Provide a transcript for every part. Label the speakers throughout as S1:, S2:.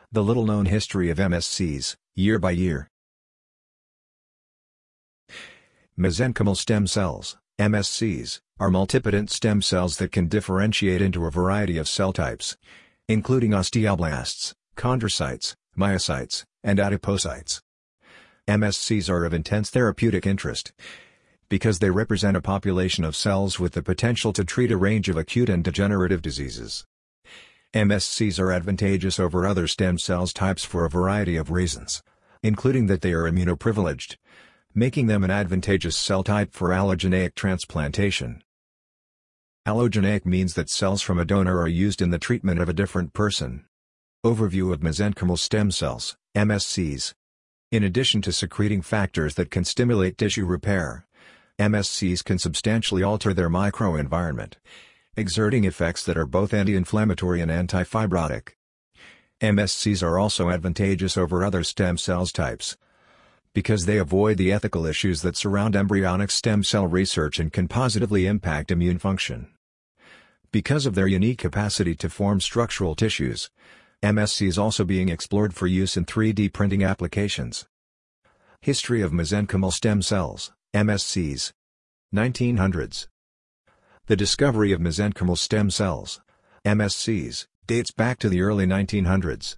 S1: The little-known history of MSCs, year by year. Mesenchymal stem cells, MSCs, are multipotent stem cells that can differentiate into a variety of cell types, including osteoblasts, chondrocytes, myocytes, and adipocytes. MSCs are of intense therapeutic interest because they represent a population of cells with the potential to treat a range of acute and degenerative diseases. MSCs are advantageous over other stem cells types for a variety of reasons, including that they are immunoprivileged, making them an advantageous cell type for allogeneic transplantation. Allogeneic means that cells from a donor are used in the treatment of a different person. Overview of mesenchymal stem cells, MSCs. In addition to secreting factors that can stimulate tissue repair, MSCs can substantially alter their microenvironment, exerting effects that are both anti-inflammatory and anti-fibrotic. MSCs are also advantageous over other stem cells types because they avoid the ethical issues that surround embryonic stem cell research and can positively impact immune function. Because of their unique capacity to form structural tissues, MSC is also being explored for use in 3D printing applications. History of mesenchymal stem cells, MSCs. 1900s. The discovery of mesenchymal stem cells, MSCs, dates back to the early 1900s.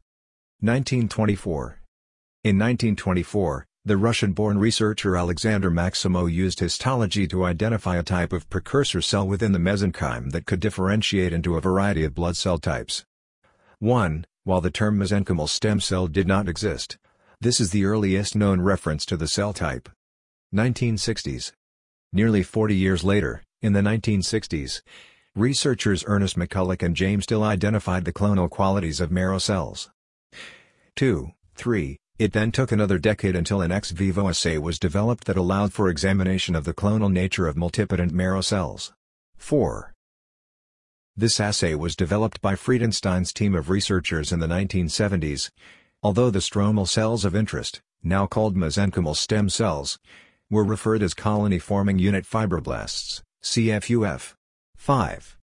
S1: 1924. In 1924, the Russian-born researcher Alexander Maximow used histology to identify a type of precursor cell within the mesenchyme that could differentiate into a variety of blood cell types. 1. While the term mesenchymal stem cell did not exist, this is the earliest known reference to the cell type. 1960s. Nearly 40 years later, in the 1960s, researchers Ernest McCulloch and James Dill identified the clonal qualities of marrow cells. 2. 3. It then took another decade until an ex vivo assay was developed that allowed for examination of the clonal nature of multipotent marrow cells. 4. This assay was developed by Friedenstein's team of researchers in the 1970s, although the stromal cells of interest, now called mesenchymal stem cells, were referred as colony-forming unit fibroblasts, CFUF. 5.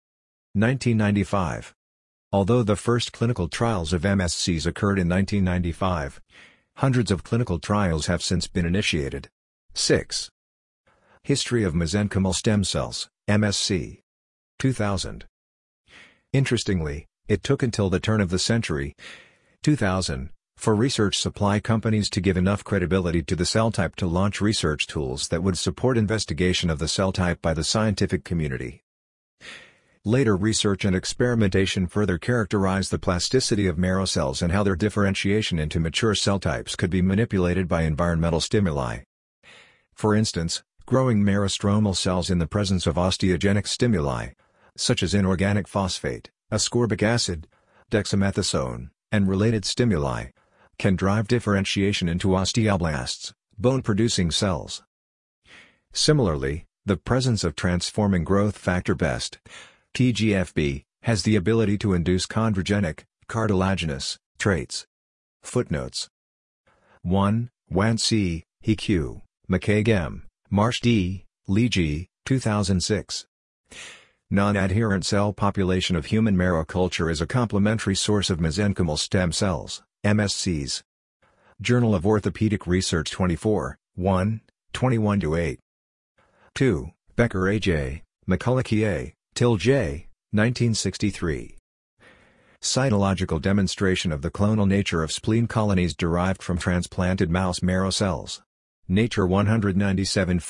S1: 1995. Although the first clinical trials of MSCs occurred in 1995, hundreds of clinical trials have since been initiated. 6. History of mesenchymal stem cells, MSC. 2000. Interestingly, it took until the turn of the century, 2000, for research supply companies to give enough credibility to the cell type to launch research tools that would support investigation of the cell type by the scientific community. Later research and experimentation further characterized the plasticity of marrow cells and how their differentiation into mature cell types could be manipulated by environmental stimuli. For instance, growing marrow stromal cells in the presence of osteogenic stimuli, such as inorganic phosphate, ascorbic acid, dexamethasone, and related stimuli, can drive differentiation into osteoblasts, bone-producing cells. Similarly, the presence of transforming growth factor BEST, TGFB, has the ability to induce chondrogenic, cartilaginous, traits. Footnotes. 1. Wan C., He Q., McCaig M., Marsh D., Lee G., 2006. Non-adherent cell population of human marrow culture is a complementary source of mesenchymal stem cells, MSCs. Journal of Orthopedic Research 24, 1, 21-8. 2. Becker A. J., McCulloch E. A., Till J., 1963. Cytological demonstration of the clonal nature of spleen colonies derived from transplanted mouse marrow cells. Nature 197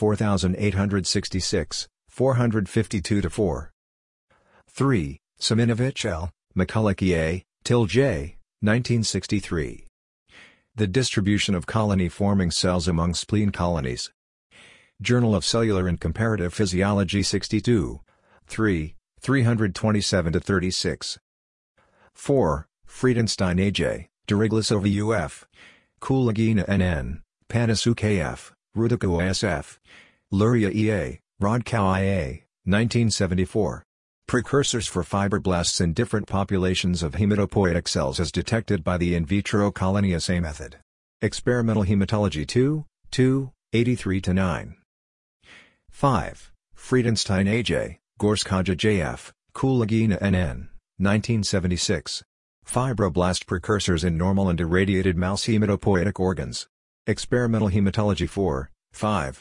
S1: 4866, 452-4. 3. Siminovich L., McCulloch E. A., Till J., 1963. The distribution of colony-forming cells among spleen colonies. Journal of Cellular and Comparative Physiology 62, 3, 327-36. 4. Friedenstein A. J., Deriglasova U. F., Kulagina N. N., Panasuk A. F., Rudiko S. F., Luria E. A., Rodkow I. A., 1974. Precursors for fibroblasts in different populations of hematopoietic cells as detected by the in vitro colony assay method. Experimental Hematology 2, 83-9. 5. Friedenstein A. J., Gorskaja J. F., Kulagina N. N., 1976. Fibroblast precursors in normal and irradiated mouse hematopoietic organs. Experimental Hematology 4, 5.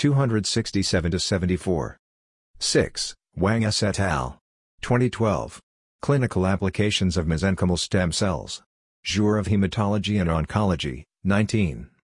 S1: 267-74. 6. Wang S. et al. 2012. Clinical Applications of Mesenchymal Stem Cells. Jour of Hematology and Oncology, 19.